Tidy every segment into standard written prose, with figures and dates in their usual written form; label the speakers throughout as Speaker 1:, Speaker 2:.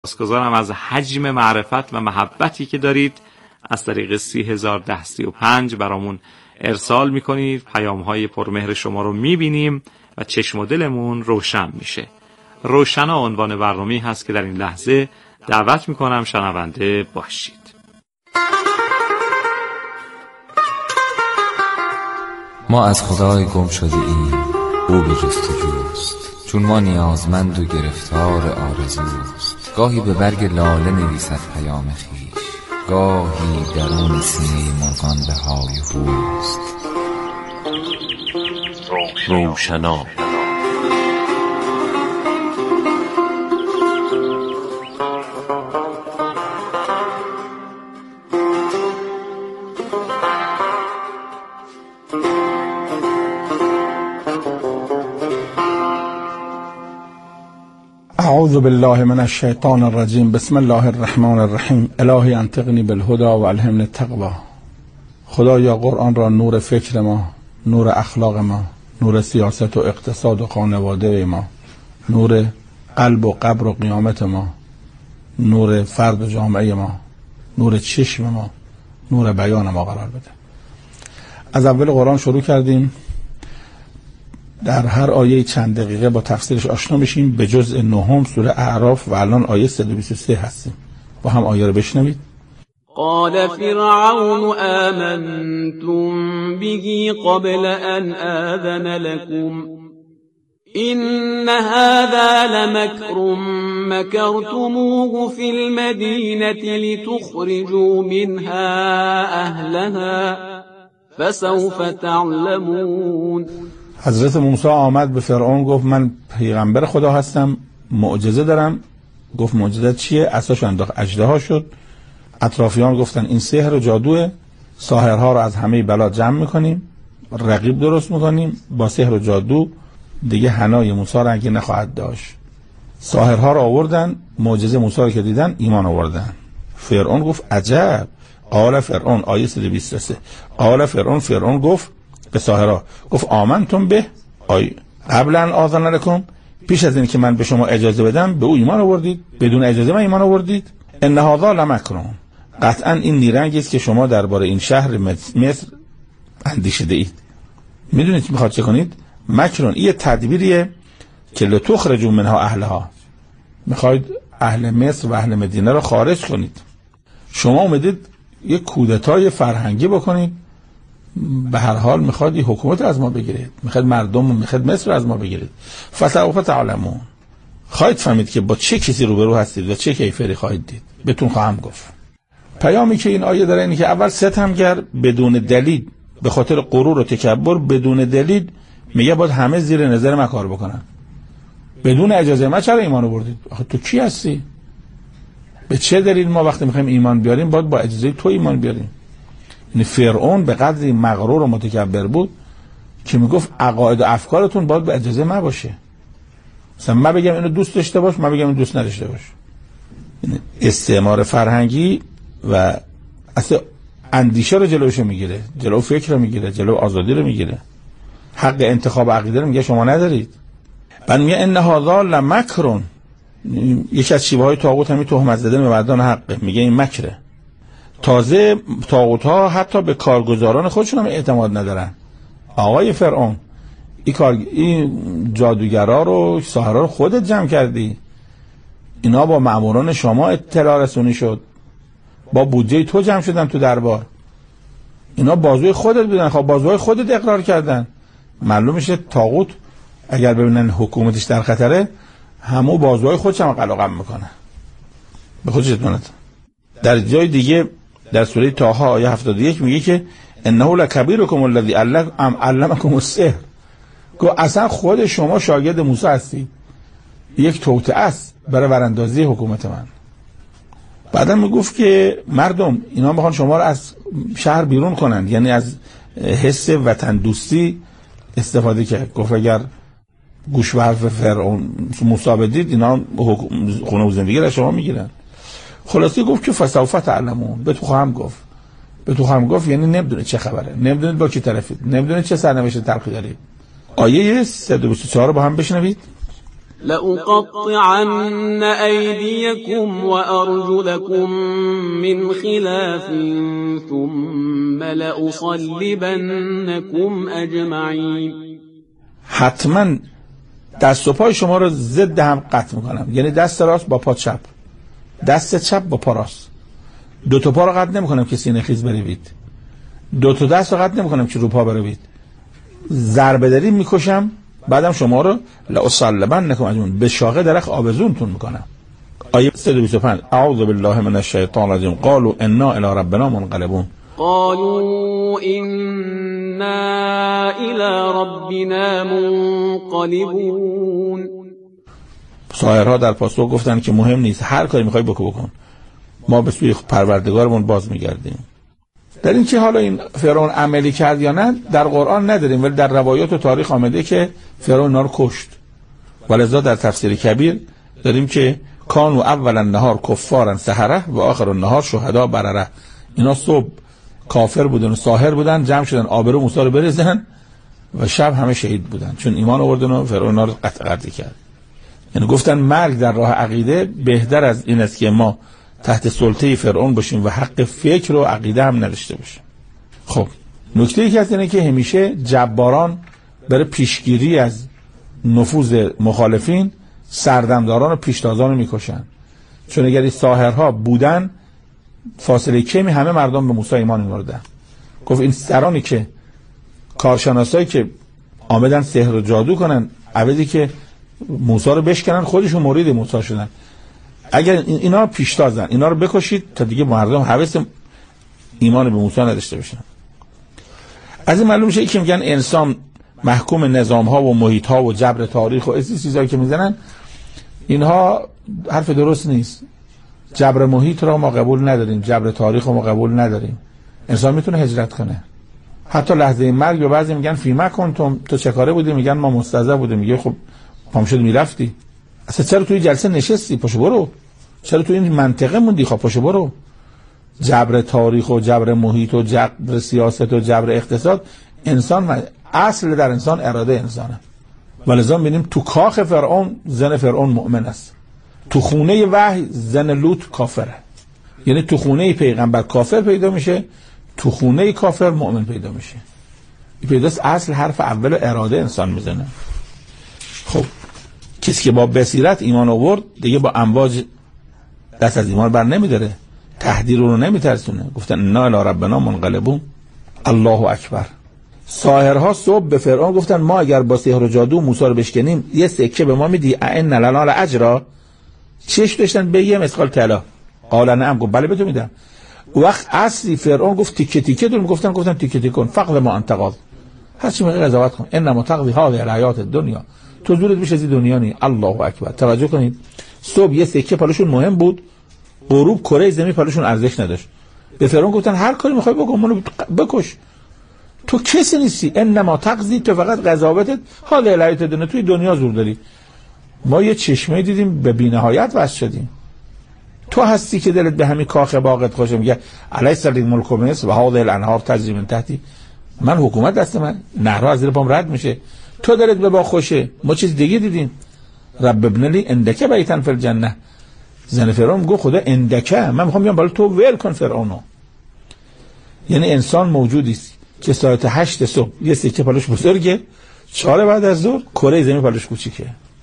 Speaker 1: سپاسگزارم از حجم معرفت و محبتی که دارید از طریق 301035 برامون ارسال میکنید. پیام‌های پرمهر شما رو میبینیم و چشم و دلمون روشن میشه. روشنا عنوان برنامه‌ای هست که در این لحظه دعوت میکنم شنونده باشید.
Speaker 2: ما از خدای گم شده ایم، او به جستجوست، چون ما نیازمند و گرفتار آرزوست. گاهی به برگ لاله نویسد پیام خویش، گاهی درون سینه مرغان به های هوست.
Speaker 3: روشنا
Speaker 4: اعوذ بالله من الشیطان الرجیم. بسم الله الرحمن الرحیم. الهی انطقنی بالهدى و الهمنی التقوی. خدایا قرآن را نور فکر ما، نور اخلاق ما، نور سیاست و اقتصاد و خانواده ما، نور قلب و قبر و قیامت ما، نور فرد و جامعه ما، نور چشم ما، نور بیان ما قرار بده. از اول قرآن شروع کردیم، در هر آیه چند دقیقه با تفسیرش آشنا بشیم به جزء 9 سوره اعراف و الان آیه 123 هستیم. با هم آیه رو بشنوید.
Speaker 5: قال فرعون آمنتم به قبل ان آذن لكم إن هذا لمكر مكرتموه في المدينة لتخرجوا منها أهلها فسوف تعلمون.
Speaker 4: حضرت موسی آمد به فرعون گفت من پیغمبر خدا هستم، معجزه دارم. گفت معجزه چیه؟ عصاش انداخت، اژدها شد. اطرافیان گفتن این سحر و جادوه، ساحرها رو از همه بلاد جمع میکنیم، رقیب درست میکنیم، با سحر و جادو دیگه حنای موسی رو اگه نخواهد داشت. ساحرها رو آوردن، معجزه موسی رو که دیدن ایمان آوردن. فرعون گفت عجب. قال فرعون، آیه 123. قال فرعون گفت به ساحرها، گفت آمنتم به قبل ان آذن لکم، پیش از این که من به شما اجازه بدم به او ایمان آوردید؟ بدون اجازه من ایمان آوردید؟ ان هذا لمکر، قطعا این نیرنگی است که شما درباره این شهر مصر اندیشیده اید. میدونید میخواد چه کنید؟ مکرون، این تدبیریه که لتخرجوا منها اهلها، میخواید اهل مصر و اهل مدینه رو خارج کنید. شما اومدید یک کودتای فرهنگی بکنید، به هر حال میخواد این حکومت از ما بگیرید، میخواد مردم، میخواد مصر از ما بگیرید. فسوف تعلمون، خواهید فهمید که با چه کسی روبرو هستید و چه کیفری خواهید دید. بهتون خواهم گفت. پیامی که این آیه داره اینه که اول ستمگر بدون دلیل، به خاطر غرور و تکبر بدون دلیل میگه باید همه زیر نظر من کار بکنن. بدون اجازه من چرا ایمان آوردید؟ آخه تو کی هستی؟ به چه دلیل ما وقتی میخوایم ایمان بیاریم باید با اجازه تو ایمان بیاریم؟ یعنی فرعون به قدری مغرور و متکبر بود که میگفت عقاید و افکارتون باید به اجازه من باشه. مثلا من بگم اینو دوست داشته باش، من بگم اینو دوست نداشته باش. یعنی استعمار فرهنگی و اصلا اندیشه رو جلوشو میگیره، جلو فکر رو میگیره، جلو آزادی رو میگیره. حق انتخاب عقیده رو میگه شما ندارید. بعد میگه ان هذا لمکر، یکی از شیوه های طاغوت همین تهمت زدن به مردان حق، میگه این مکره. تازه طاغوت ها حتی به کارگزاران خودشون هم اعتماد ندارن. آقای فرعون، این جادوگرا رو، ساحرا رو خودت جمع کردی، اینا با ماموران شما اطلاع رسونی شد، با بودجه تو جمع شدن تو دربار، اینا بازوی خودت بودن، خب بازوی خودت اقرار کردن. معلوم میشه طاغوت اگر ببینن حکومتش در خطره همو بازوی خودش هم قلقم میکنه، به خودش اطمینان. در جای دیگه در سوره طه آیه 71 میگه که انه لکبیرکم الذی علمکم السحر، که اصلا خود شما شاگرد موسی هستید، یک توطئه است برای وراندازی حکومت من. بعدا میگفت که مردم اینا میخوان شما رو از شهر بیرون کنن، یعنی از حس وطن دوستی استفاده کرد. گفت اگر گوش به حرف فرعون موسی بدید اینا خونه و زندگی را شما میگیرن. خلاصی گفت که فسوف تعلمون، به تو خواهم گفت یعنی نمیدونه چه خبره، نمیدونید با کی طرفید، نمیدونید چه سرنوشت تلخی دارید. آیه 124 رو با هم بشنوید.
Speaker 5: لأقطعن أيديكم وأرجلكم من خلاف ثم لأصلبنكم أجمعین.
Speaker 4: حتما دست و پای شما رو ضد هم قطع میکنم. یعنی دست راست با پا چپ، دست چپ با پا راست. دو تا پا رو قطع نمیکنم که سینه خیز بروید، دو تا دست رو قطع نمیکنم که رو پا بروید. ضربه دری میکشم، بعدم شما رو لأصلبنکم اجمعین، به شاقه درخت آویزونتون میکنم. آیه 125 اعوذ بالله من الشیطان الرجیم قالوا انا الی ربنا منقلبون.
Speaker 5: قالوا إنا إلى ربنا منقلبون.
Speaker 4: ساحرها در پاسخ گفتن که مهم نیست، هر کاری میخوای بکن، ما به سوی پروردگارمون باز میگردیم. در این که حالا این فرعون عملی کرد یا نه در قرآن نداریم، ولی در روایات و تاریخ آمده که فرعون اینا رو کشت. ولذا در تفسیر کبیر داریم که کانوا اول النهار کفارا سحره و آخر النهار شهدا برره. اینا صبح کافر بودن و ساحر بودن، جمع شدن آبرو موسی رو بریزن و شب همه شهید بودن چون ایمان آوردن و فرعون رو قطع کرد. یعنی گفتن مرگ در راه عقیده بهتر از این است که ما تحت سلطه فرعون باشیم و حق فکر و عقیده هم نداشته باشیم. خب نکته ای که هست اینه که همیشه جباران برای پیشگیری از نفوذ مخالفین سردمداران و پیشتازان رو میکشن، چون اگر این ساحرها بودن فاصله کمی همه مردم به موسی ایمان می‌آوردن. گفت این سرانی که کارشناسایی که آمدن سحر و جادو کنن عوضی که موسی رو بشکنن خودشون مرید موسی شدن. اگر اینا پیشتازن اینا رو بکشید تا دیگه مردم حوث ایمان به موسی نداشته باشن. از این معلوم میشه که میگن انسان محکوم نظام‌ها و محیط‌ها و جبر تاریخ و این چیزایی که میزنن اینها حرف درست نیست. جبر محیط را ما قبول نداریم، جبر تاریخ رو ما قبول نداریم. انسان میتونه هجرت کنه حتی لحظه مرگ. و بعضی میگن فیما کنتم، تو چه کاره بودی؟ میگن ما مستضعف بودیم. میگه خب پام شد میرفتی، اصلا چرا توی جلسه نشستی؟ پاشو برو. چرا توی این منطقه موندی؟ خب پاشو برو. جبر تاریخ و جبر محیط و جبر سیاست و جبر اقتصاد، انسان اصل در انسان اراده انسانه. ولذا می‌بینیم تو کاخ فرعون زن فرعون مؤمن است، تو خونه وحی زن لوط کافره. یعنی تو خونه پیغمبر کافر پیدا میشه، تو خونه کافر مؤمن پیدا میشه. این پیداست اصل حرف اول اراده انسان میزنه. خب کسی که با بصیرت ایمان آورد دیگه با امواج دست از ایمان بر نمیداره، تهدید رو نمیترسونه. گفتن انا الی ربنا منقلبون. الله اکبر. ساحرها صبح به فرعون گفتن ما اگر با سحر و جادو موسی رو بشکنیم یه سکه به ما میدی؟ ان لنا الاجر. چش داشتن به یه مثقال طلا. قال نعم. گفت بله به تو میدم. وقت اصلی فرعون گفت تیکه تیکه دون. گفتن تیکه تیکه کن فقط ما انتقاد هر چی میگه قضاوت کن. انما تقضی هذه الحیات الدنیا، تو زورت میشه از دنیا نی. الله اکبر. توجه کنید صبح یه سکه پالشون مهم بود، غروب کره زمین پالشون ارزش نداشت. به فرعون گفتن هر کاری میخوای بکن، منو بکش، تو کسی نیستی. انما تقضی، تو فقط قضاوتت هذه الحیات الدنیا، توی دنیا زور داری. ما یه چشمه دیدیم به بی‌نهایت واسه شدیم. تو هستی که دلت به همین کاخ باغت خوشه. میگه الیس الملک مصر و هذه الانهار تجری من تحتی. من حکومت دست من، نهرها از زیر پام رد میشه. تو دلت به باغ خوشه، ما چیز دیگه دیدیم. رب ابن لی عندک بیتا فی الجنه. زن فرعون گفت خدا عندک، من میخوام بیام بالا تو ول کن فرعونو. یعنی انسان موجودی است که ساعت 8 صبح یه سکه پالش بزرگه، 4 بعد از ظهر کره زمین پالش کوچیکه.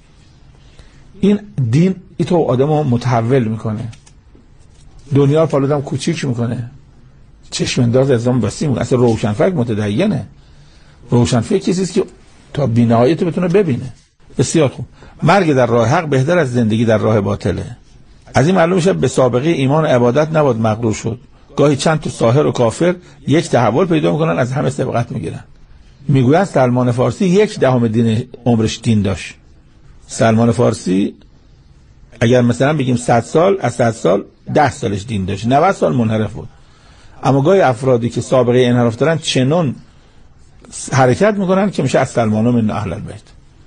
Speaker 4: این دین تو آدمو متحول میکنه، دنیا رو پالودم کوچیک میکنه، چشم انداز از آن بسیم. اصلا روشنفکر متدینه. روشنفکر کسی که تا بی‌نهایت بتونه ببینه. بسیار خوب. مرگ در راه حق بهتر از زندگی در راه باطله. از این معلوم میشه به سابقه ایمان و عبادت نباید مغرور شد. گاهی چند تا ساحر و کافر یک تحول پیدا میکنن، از همه سبقت میگیرن. میگوین سلمان فارسی 1/10 دین عمرش دین داشت. سلمان فارسی اگر مثلا بگیم 100 سال، از 100 سال 10 سالش دین داشت، 90 سال منحرف بود. اما گاهی افرادی که سابقه انحراف دارن چنون حرکت میکنن که میشه از سلمان من اهل البیت.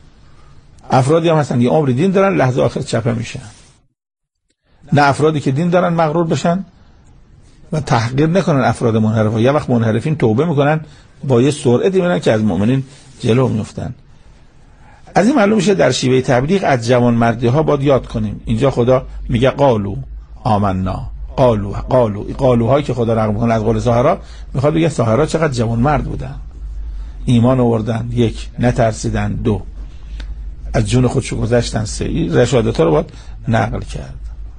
Speaker 4: افرادی هم هستن یه عمر دین دارن، لحظه آخر چپه میشن. نه افرادی که دین دارن مغرور بشن و تحقیر نکنن افراد منحرف. یه وقت منحرفین توبه میکنن با یه سرعتی میرن که از مؤمنین جلو میفتن. از این معلوم میشه در شیوه تبلیغ از جوانمردی ها باید یاد کنیم. اینجا خدا میگه قالو آمنا، قالوهایی که خدا نقل میکنه از قول ساحرا، میخواد بگه ساحرا چقدر جوانمرد بودن، ایمان آوردن، 1 نترسیدن، 2 از جون خودشو گذاشتن، 3 رشادت‌ها رو باید نقل کرد.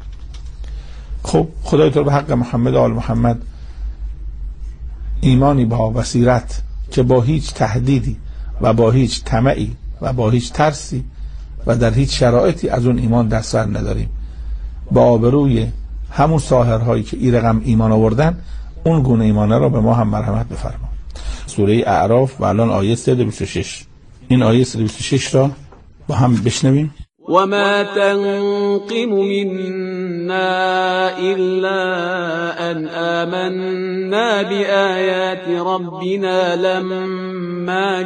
Speaker 4: خب خدای تو به حق محمد و آل محمد ایمانی با بصیرت که با هیچ تهدیدی و با هیچ طمعی و با هیچ ترسی و در هیچ شرایطی از اون ایمان دست سر نداریم. با آبروی همون ساحرهایی که این رقم ایمان آوردن، اون گونه ایمانه را به ما هم مرحمت بفرما. سوره اعراف و الان آیه 126. این آیه 126 را با هم بشنویم.
Speaker 5: وما تنقم منا إلا أن آمنا بآيات ربنا لما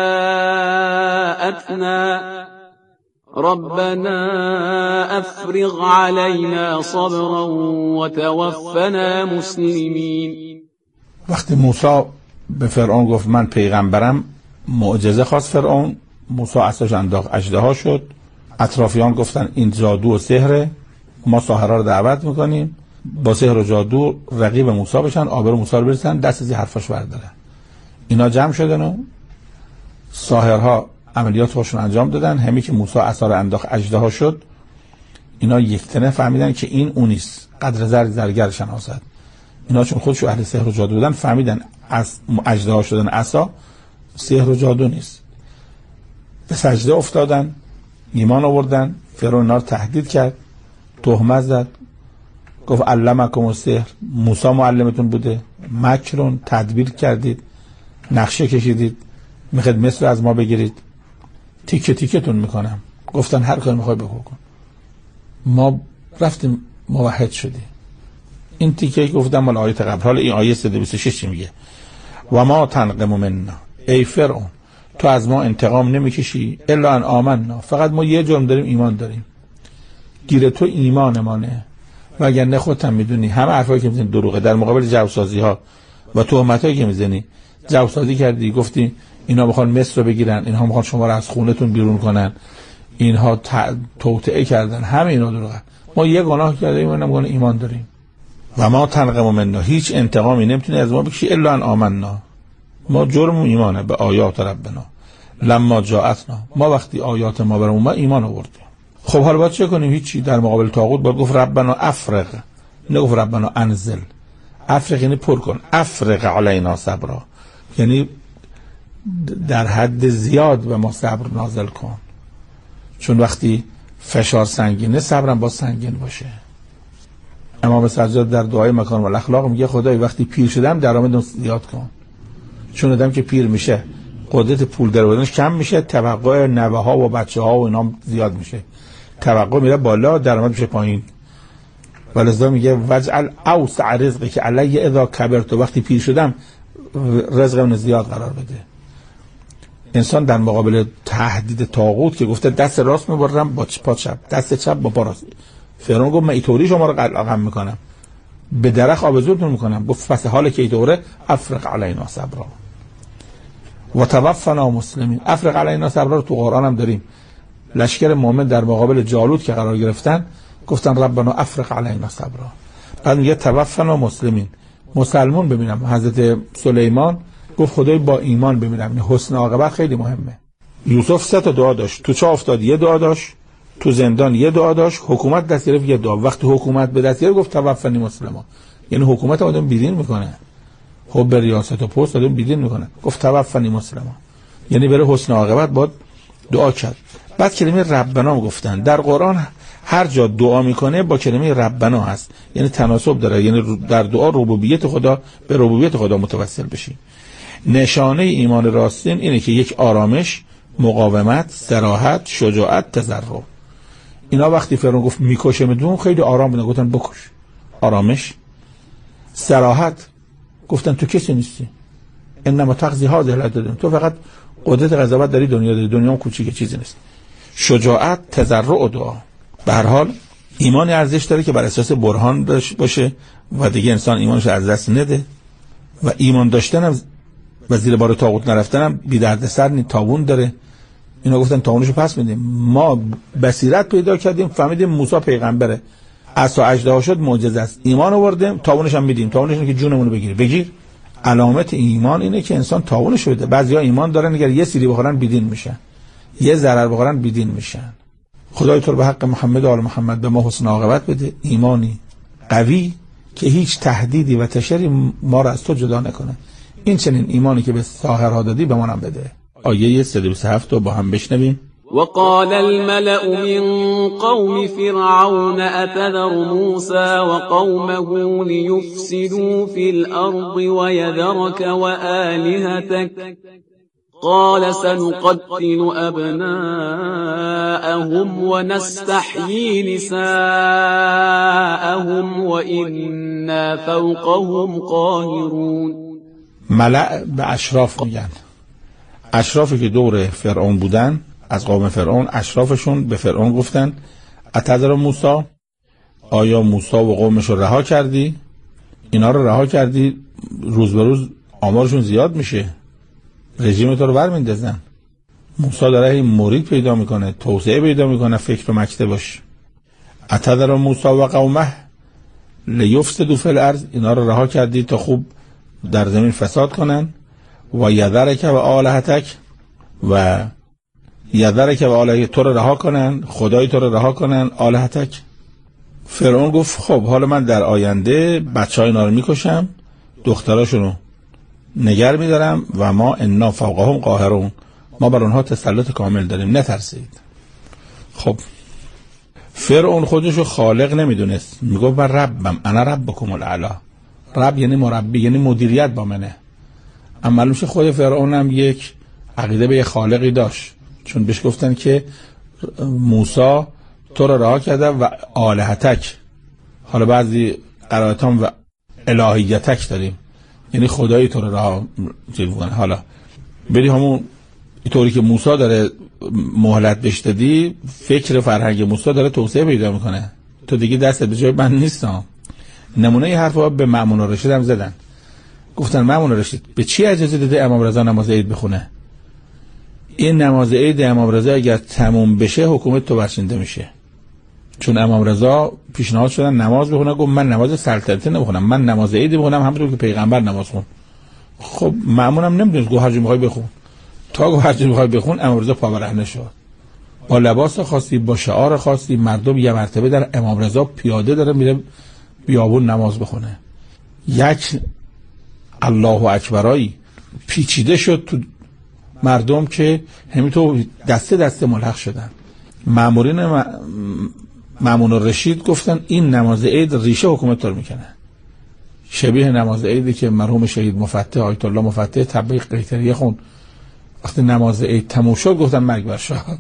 Speaker 5: جاءتنا ربنا أفرغ علينا صبرا وتوفنا مسلمين.
Speaker 4: وقتی موسی به فرعون گفت من پیغمبرم، معجزه خواست فرعون، موسی عصاش انداخت، اژدها شد. اطرافیان گفتن این جادو و سحره، ما ساحرها رو دعوت میکنیم با سحر و جادو رقیب موسی بشن، آبرو موسی رو برسن، دست از حرفاش بردارن. اینا جمع شدن و ساحرها عملیات خودشون انجام دادن. همین که موسی عصا رو انداخت اژدها شد، اینا یکتنه فهمیدن که این اون نیست، قدر زرگر شناسد. اینا چون خودشون اهل سحر و جادو بودن فهمیدن از اژدها شدن عصا سحر و جادو نیست. به سجده افتادن، ایمان آوردن. فرعون اینا رو تهدید کرد، تهمت زد، گفت علمکم السحر، موسی معلمتون بوده، مکرون تدبیر کردید، نقشه کشیدید، میخواید مصر از ما بگیرید، تیکه تیکتون میکنم. گفتن هر کاری میخوای بکن. ما رفتیم موحد شدیم. این تیکه گفتم مال آیه قبل. حالا این آیه 126 میگه و ما تنقم منا، ای فرعون تو از ما انتقام نمیکشی الا ان آمنا، فقط ما یه جرم داریم، ایمان داریم. گیر تو ایمانمانه، وگرنه خودت هم میدونی همه حرفایی که میزنی دروغه. در مقابل جوسازی ها و تهمتایی که میزنی، جوسازی کردی، گفتی اینا میخوان مصر رو بگیرن، اینها میخوان شما رو از خونتون بیرون کنن، اینها توطئه کردن، همه اینا دروغه. ما یه گناه کردیم، اونم ایمان داریم. و ما تنقم منا، هیچ انتقامی نمیتونی از ما بکشی الا ان آمنا، ما جرم ایمانه به آیات ربنا لما جاءتنا، ما وقتی آیات ما برام اومد ایمان آوردیم. خب حالا باید چه کنیم؟ هیچی. در مقابل طاغوت باید گفت ربنا افرغ، نه گفت ربنا انزل. افرغ یعنی پر کن، افرغ علینا صبرا یعنی در حد زیاد به ما صبر نازل کن، چون وقتی فشار سنگینه صبرم با سنگین باشه. امام سجاد در دعای مکارم الاخلاق میگه خدای وقتی پیر شدم درآمدم زیاد کن، چون آدم که پیر میشه قدرت پول درآوردنش کم میشه، توقع نوه ها و بچه ها و اینا زیاد میشه، توقع میره بالا، درآمد میشه پایین. ولذا میگه وجعل اوسع رزقی که علی اذا کبرت، وقتی پیر شدم رزقم زیاد قرار بده. انسان در مقابل تهدید طاغوت که گفته دست راست میبرم با پا چپ، دست چپ با پا راست، فرعون گفت من اینطوری شما رو قلقم میکنم، به درخت آبزورتون میکنم. گفت پس حال که اینطوره افرغ علینا صبرا و توفنا مسلمین. افرغ علینا صبرا رو تو قرآن هم داریم. لشکر مومن در مقابل جالوت که قرار گرفتن گفتن ربنا افرغ علینا صبرا. بعد میگه توفنا مسلمین، مسلمون ببینم. حضرت سلیمان گفت خدای با ایمان ببینم. حسن عاقبت خیلی مهمه. یوسف 3 تا دعا داشت، تو چاه افتاد یه دعا داشت، تو زندان یه دعا داشت، حکومت دست گرفت یه دعا. وقتی حکومت به دست گرفت گفت توفنی مسلما، یعنی حکومت آدم بیدین میکنه، خب به ریاست و پست آدم بیدین میکنه. گفت توفنی مسلما یعنی بره حسن عاقبت باید دعا کرد. بعد کلمه ربنا گفتن. در قرآن هر جا دعا میکنه با کلمه ربنا هست، یعنی تناسب داره، یعنی در دعا ربوبیت خدا به ربوبیت خدا متوسل بشی. نشانه ایمان راستین اینه که یک آرامش، مقاومت، صراحت، شجاعت، تضرع. اینا وقتی فرعون گفت میکشه میدون خیلی آرام بودن، گفتن بکش. آرامش، صراحت، گفتن تو کسی نیستی، انما تقضی هذه الحدود، تو فقط قدرت قضاوت داری، دنیا داری، دنیا هم کوچیکه چیزی نیست. شجاعت، تضرع و دعا. به هر حال ایمان ارزش داره که بر اساس برهان باشه و دیگه انسان ایمانش از دست نده. و ایمان داشتن هم و زیر بار طاغوت نرفتن هم بی دردسر نی، تاوون داره. اینا گفتن تاوانشو پس میدیم. ما بصیرت پیدا کردیم فهمیدیم موسی پیغمبره، عصا اژدها شد معجزه است، ایمان آوردیم، تاوانش هم میدیم. تاوانش اینه که جونمون رو بگیر. علامت ایمان اینه که انسان تاوانش بده. بعضیا ایمان دارن اگر یه سیری بخورن بیدین میشن، یه ضرر بخورن بیدین میشن. خدای تو رو به حق محمد و آل محمد به ما حسن عاقبت بده، ایمانی قوی که هیچ تهدیدی و تشری ما را از تو جدا نکنه. این چنین ایمانی که به ساحرها دادی به ما هم بده. آیه 127 رو با هم بشنویم.
Speaker 5: وقال الملأ من قوم فرعون أتذر موسى وقومه ليفسدوا في الأرض ويذرك وآلهتك قال سنقتل أبناءهم ونستحيي نساءهم وإنا فوقهم قاهرون.
Speaker 4: ملأ به اشراف میگن. اشرافی که دور فرعون بودن از قوم فرعون، اشرافشون به فرعون گفتن اتذر موسی، آیا موسی و قومش رو رها کردی؟ اینا رو رها کردی، روز به روز آمارشون زیاد میشه، رژیم تو رو برمیندازن. موسی داره این مرید پیدا میکنه، توسعه پیدا میکنه، فکر و مکتبش. اتذر موسی و قومه لیفسدوا فی الارض، اینا رو رها کردی تا خوب در زمین فساد کنن. و یذرک و آلهتک، و یذرک و آلهتک، تو رو رها کنن، خدای تو رو رها کنن، آلهتک. فرعون گفت خب حالا من در آینده بچهای اینا رو میکشم، دختراشون رو نگر میدارم و ما انا فوقهم قاهرون، ما بر اونها تسلط کامل داریم، نترسید. خب فرعون خودشو خالق نمیدونست، میگفت من ربم، انا ربکم الاعلی. رب یعنی مربی، یعنی مدیریت با منه. اما معلوم شه خود فرعون هم یک عقیده به یک خالقی داشت، چون بهش گفتن که موسی تو رو رها کرده و آلهتک. حالا بعضی قرائت هم و الهیتک داریم، یعنی خدایی تو رو رها میکنه. حالا بری همون اینطوری که موسی داره مهلت بهش دادی، فکر فرهنگ موسی داره توسعه پیدا میکنه، تو دیگه دست به جای من نیستم. نمونه ی حرفا به مأمون الرشید هم زدن، گفتن مأمون الرشید به چی اجازه داده امام رضا نماز عید بخونه؟ این نماز عید امام رضا اگر تموم بشه حکومت تو برچیده میشه. چون امام رضا پیشنهاد شدن نماز بخونه، گفت من نماز سلطنتی نمیخونم، من نماز عید بخونم همونطور که پیغمبر نماز خون. خب مأمون هم نمیدونه، گفت هر جور میخوای بخون. تا گفت هر جور میخوای بخون، امام رضا پاورهنه شد، با لباس خاصی، با شعار خاصی. مردم یه مرتبه در امام رضا پیاده داره میره بیابون نماز بخونه. یک الله اکبرایی پیچیده شد تو مردم که همینطور دسته دسته ملحق شدن. مامورین مأمون الرشید گفتن این نماز عید ریشه حکومت رو میکنه، شبیه نماز عیدی که مرحوم شهید مفتح آیت الله مفتح تبلیغ قیطریه خون. وقتی نماز عید تموم شد گفتن مرگ بر شاه،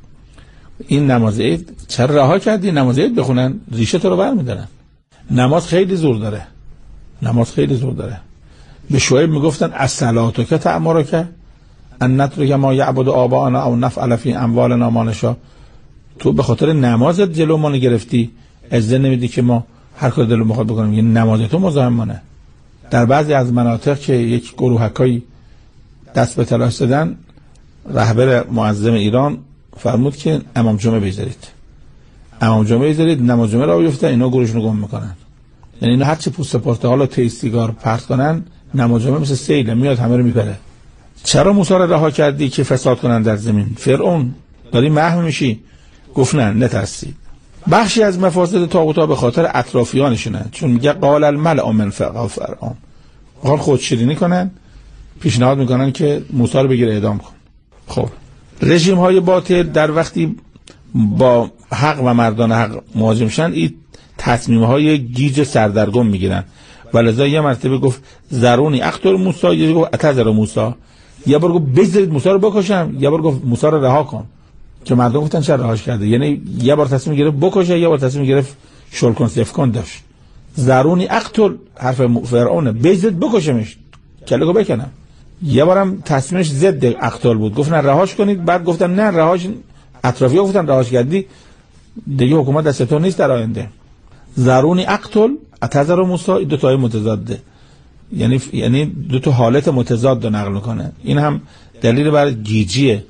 Speaker 4: این نماز عید چرا رها کردی؟ نماز عید بخونن، ریشه تو رو برمیدارن. نماز خیلی زور داره، نماز خیلی زور داره. به شعیب میگفتن الصلاتو که تأمرک ان نترک ما یعبد آباءنا او نفعل فی اموالنا ما نشاء. تو به خاطر نمازت جلو ما گرفتی، اجازه نمیدی که ما هر کار دلمون بخواد بکنیم. یعنی نماز تو مزاحمانه. در بعضی از مناطق که یک گروهکایی دست به تلاش دادن، رهبر معظم ایران فرمود که امام جمعه بذارید، امام جمعه بذارید، نماز جمعه را بیفته، اینا گروهشون رو گم میکنن. یعنی اینا هر چی پوست پرتقال و تی سیگار پرت کنن، نماز جمعه مثل سیل میاد همه رو میپره. چرا موسی رو رها کردی که فساد کنن در زمین؟ فرعون داری محو میشی. گفت نه، نترسید. بخشی از مفاسد طاغوت‌ها به خاطر اطرافیانشونه، چون میگه قال الملأ من فرعون، قال خودشیرینی کنن، پیشنهاد میکنن که موسی رو بگیر اعدام کن. خب رژیم های باطل در وقتی با حق و مردان حق مواجه میشن، این تصمیم های گیج سردرگم میگیرن. ولذا یه مرتبه گفت زرونی اقتل موسی، یه گفت اتذر موسی، یه بار گفت بذارید موسی رو بکشم، یه بار گفت موسی رو رها کن، که مردم گفتن چرا رهاش کرده. یعنی یه بار تصمیم گرفت بکشه، یه بار تصمیم گرفت شل کن سیف کن داشت. زرونی اقتل حرف فرعونه، بذارید بکشمش کله‌گو بکنم. یه بارم تصمیمش ضد اقتل بود، گفتن رهاش کنید، بعد گفتن نه رهاش، اطرافی‌ها گفتن رهاش کردی دیگه حکومت دست تو نیست در آینده. زرونی اقتل اتذر موسی، دو تای متضاده، یعنی دو تا حالت متضاد رو نقل میکنه. این هم دلیل بر گیجی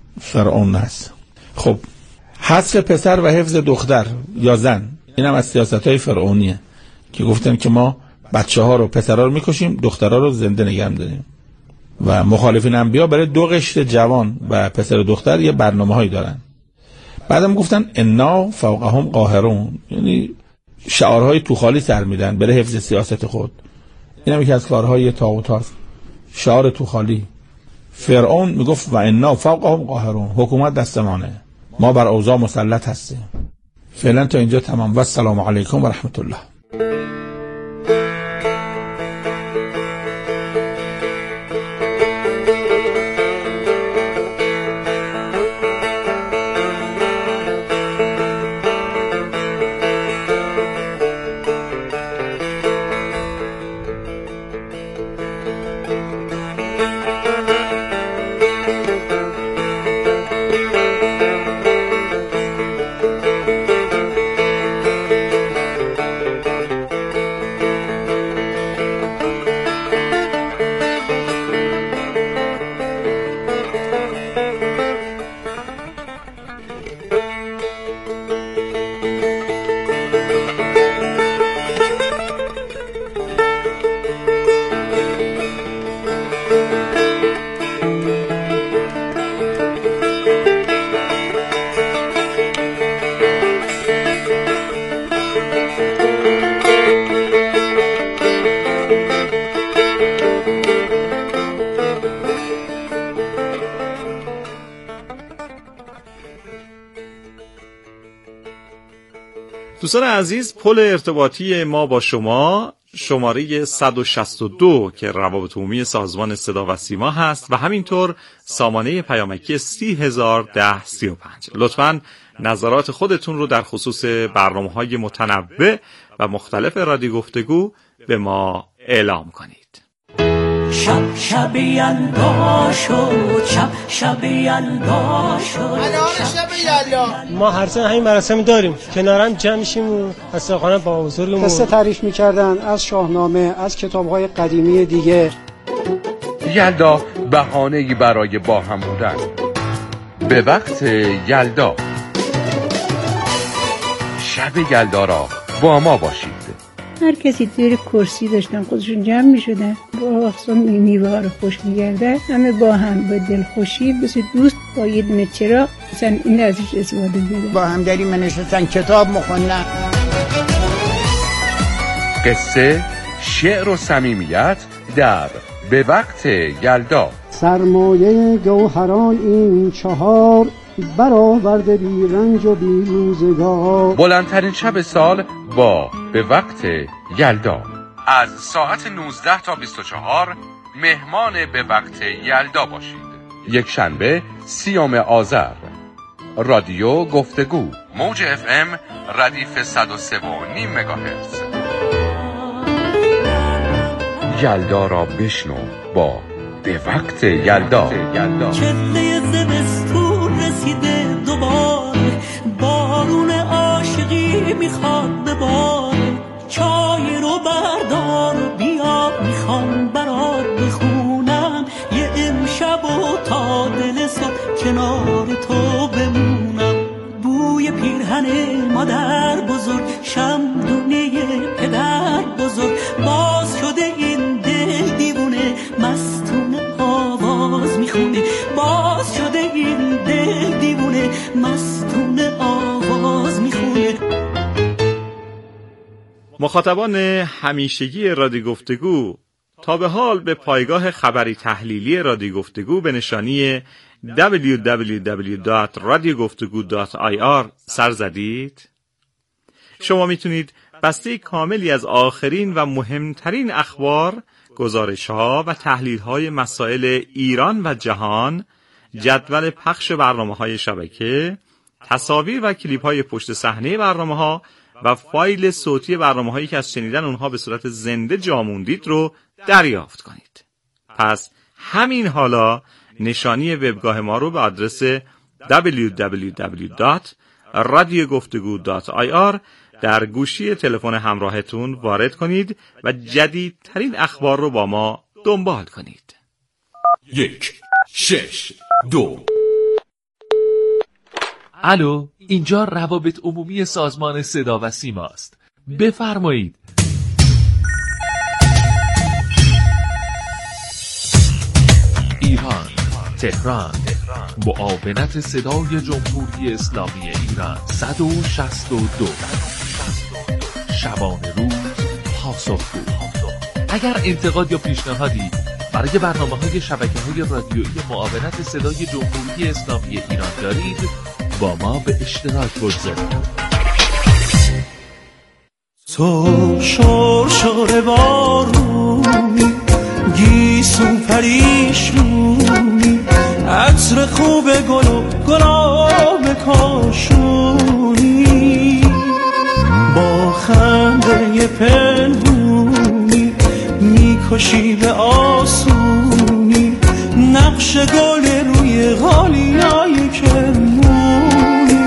Speaker 4: فرعون هست. خب حذف پسر و حفظ دختر یا زن، اینم از سیاست‌های فرعونیه که گفتن که ما بچه‌ها رو، پسرها رو میکشیم، دخترها رو زنده نگه می‌داریم. و مخالفین انبیا برای 2 قشر جوان و پسر و دختر یه برنامه‌هایی دارن. بعدم گفتن انا فوقهم قاهرون، یعنی شعارهای توخالی سر میدن برای حفظ سیاست خود. اینم یکی از کارهای طاغوت هاست، شعار توخالی. فرعون میگفت و انا فوقهم قاهرون، حکومت دست مانه، ما بر اوضاع مسلط هستیم. فعلا تا اینجا تمام و السلام علیکم و رحمت الله.
Speaker 1: دوستان عزیز، پل ارتباطی ما با شما شماره 162 که روابط عمومی سازمان صدا و سیما هست و همینطور سامانه پیامکی 301035. لطفاً نظرات خودتون رو در خصوص برنامه‌های متنوع و مختلف رادیو گفتگو به ما اعلام کنید.
Speaker 3: شب یلدا شد، شب یلدا شد.
Speaker 6: شب یلدا
Speaker 7: ما هر سال همین مراسم داریم، کنارم جمع میشیم و از ساخانه با بزرگمون
Speaker 8: قصه تعریف میکردن از شاهنامه، از کتاب‌های قدیمی دیگه.
Speaker 9: یلدا بهانه‌ای برای با هم بودن. به وقت یلدا، شب یلدا را با ما باشید.
Speaker 10: هر کسی توی کرسی داشتن خودشون جمع می شدن با اقسام میوه ها رو خوش می گردن، همه با هم با دلخوشی مثل دوست با یه دونه چراغ مثلا این ازش استفاده بیدن،
Speaker 6: با هم داریم نشستن کتاب مخوندن.
Speaker 9: قصه، شعر و صمیمیت در به وقت یلدا.
Speaker 8: سرمایه گوهران این 4 برآورده بی رنج و بی روزگار.
Speaker 9: بلندترین شب سال با به وقت یلدا از ساعت 19 تا 24 مهمان به وقت یلدا باشید. یک شنبه 30 آذر، رادیو گفتگو، موج FM ردیف 103.5 مگاهرتز. یلدا را بشنو با به وقت یلدا.
Speaker 3: چله زمستون رسیده دوباره، بارون عاشقی میخواد بباره. چای رو بردار و بیا، میخوام برات بخونم یه امشب و تا دل صبح کنار تو بمونم. بوی پیرهن مادر بزرگ، شمدونه پدر بزرگ، باز شده این دل دیوونه مستونه آواز میخونه. باز شده این دل دیوونه مستونه آواز میخونه.
Speaker 1: مخاطبان همیشگی رادیو گفتگو تا به حال به پایگاه خبری تحلیلی رادیو گفتگو به نشانی www.radiogoftagu.ir سر زدید؟ شما میتونید بسته کاملی از آخرین و مهمترین اخبار، گزارش‌ها و تحلیل‌های مسائل ایران و جهان، جدول پخش برنامه‌های شبکه، تصاویر و کلیپ‌های پشت صحنه برنامه‌ها و فایل صوتی برنامه‌هایی که از شنیدن اونها به صورت زنده جا موندید رو دریافت کنید. پس همین حالا نشانی وبگاه ما رو به آدرس www.radiogoftagu.ir در گوشی تلفن همراهتون وارد کنید و جدیدترین اخبار رو با ما دنبال کنید.
Speaker 11: 1 6 2 الو، اینجا روابط عمومی سازمان صدا و سیما است. بفرمایید. ایران، تهران، معاونت صدای جمهوری اسلامی ایران 162 شبانه روز پاسخگو. اگر انتقاد یا پیشنهادی برای برنامه‌های شبکه‌های رادیویی معاونت صدای جمهوری اسلامی ایران دارید، با ما به اشتراک بگذارید.
Speaker 3: تو شور بارونی، گیسو پریشونی، عطر خوب گل و گلاب کاشونی، با خنده پنهونی میکشی به آسونی، نقش گل روی غالیای کرمونی،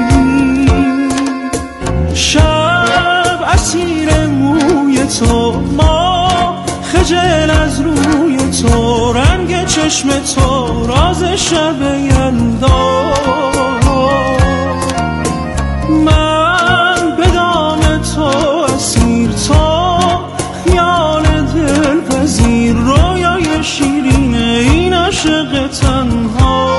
Speaker 3: شب اسیر موی تو، ما خجل از روی تو، رنگ چشم تو، راز شب یلدا، من به دام تو اسیر، تو خیال دلپذیر، رویای شیرین این عاشق تنها،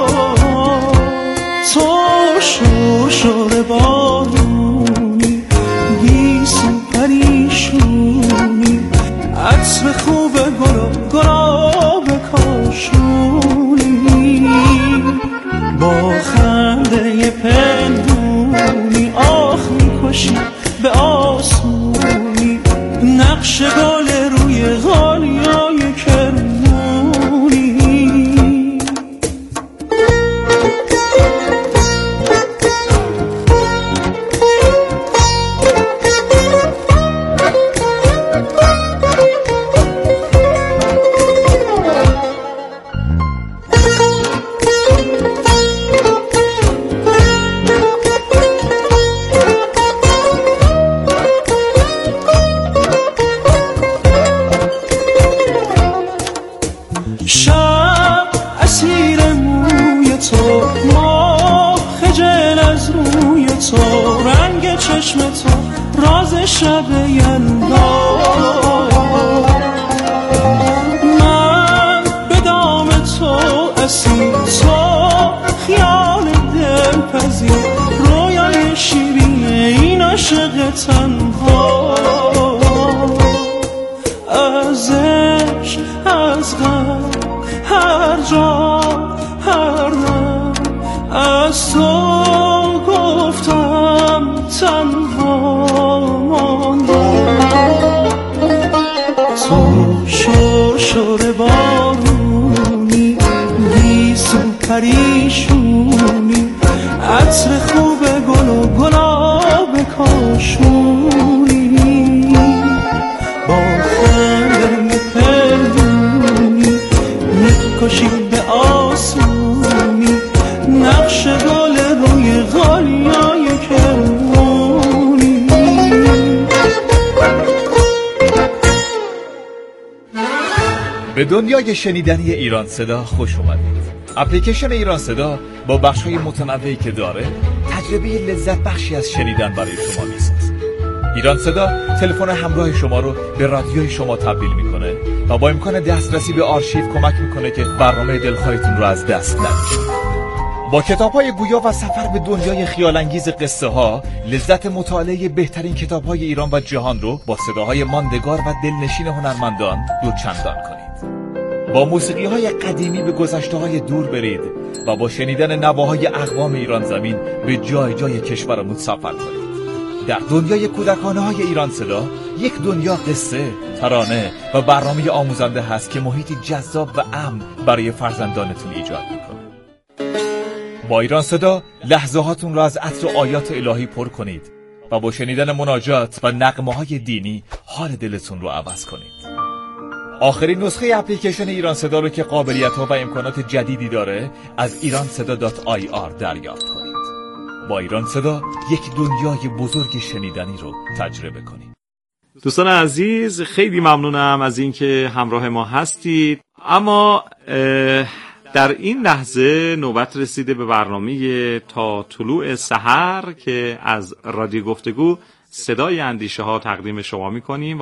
Speaker 3: تو شور بارونی، گیسو پریشونی، عطر خوب گل و گلاب کاشونی، با خنده پنهونی، آخ میکشی به آسونی، نقش گل روی غالیای کرمونی. شب اسیر موی تو، ما خجل از روی تو، رنگ چشم تو، راز شب یلدا، من به دام تو اسیر، تو خیال دلپذیر، رویای شیرین این عاشق تنها، از عشق از غم هر جا هر دم از تو گفتم تنها ماندم، تو شور بارونی، گیسو پریشونی، عطر خوب گل و گلاب کاشونی، با خنده پنهونی میکشی به آسونی، نقش گل روی غالیای کرمونی.
Speaker 12: به دنیای شنیدنی ایران صدا خوش اومدید. اپلیکیشن ایران صدا با بخش‌های متنوعی که داره، تجربه لذت بخشی از شنیدن برای شما میسازه. ایران صدا تلفن همراه شما رو به رادیوی شما تبدیل میکنه و با امکان دسترسی به آرشیو کمک میکنه که برنامه دلخواهتون رو از دست ندید. با کتاب‌های گویا و سفر به دنیای خیال‌انگیز قصه ها، لذت مطالعه بهترین کتاب‌های ایران و جهان رو با صداهای ماندگار و دلنشین هنرمندان دوچندان کنید. با موسیقی‌های قدیمی به گذشته‌های دور برید و با شنیدن نواهای اقوام ایران زمین به جای جای کشورمون سفر کنید. در دنیای کودکانه‌های ایران صدا، یک دنیا قصه، ترانه و برنامه آموزنده هست که محیطی جذاب و امن برای فرزندانتون ایجاد میکنه. با ایران صدا لحظه‌هاتون را از عطر و آیات الهی پر کنید و با شنیدن مناجات و نغمه‌های دینی حال دلتون رو عوض کنید. آخرین نسخه اپلیکیشن ایران صدا رو که قابلیت‌ها و امکانات جدیدی داره از iranseda.ir دریافت کنید. با ایران صدا یک دنیای بزرگ شنیدنی رو تجربه کنید.
Speaker 1: دوستان عزیز، خیلی ممنونم از اینکه همراه ما هستید. اما در این لحظه نوبت رسیده به برنامه تا طلوع سحر که از رادیو گفتگو صدای اندیشه ها تقدیم شما می‌کنیم.